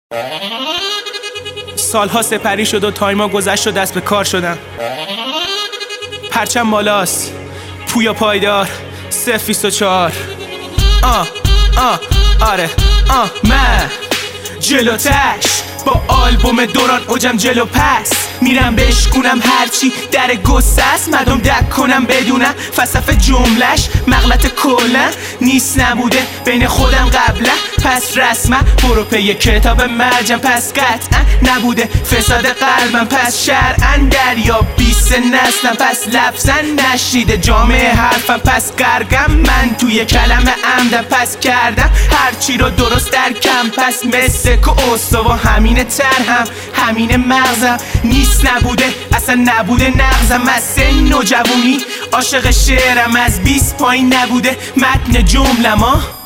سالها سپری شد و تایما گذشت و دست به کار شدم. پرچم بالاست، پویا پایدار، 024. آره من جلوتش با آلبوم دوران اوجم جلو پس میرم بشکونم هرچی در گسته است مردم دک کنم بدونم فلسفه جملش مغلط کلا نیست نبوده بین خودم قبلا پس رسما برو پی کتاب مرجم پس قطعا نبوده فساد قلبم پس شرعا دریا 20 نسلم پس لفظا نشیده جامعه حرفم پس گرگم من توی کلمه عمدم پس کردم هرچی رو درست درکم پس مسک و استوا همینه ترهم همینه مغزم نیست نبوده اصلا نبوده نغزم از سن و جوونی عاشق شعرم از 20 پایین نبوده متن جملم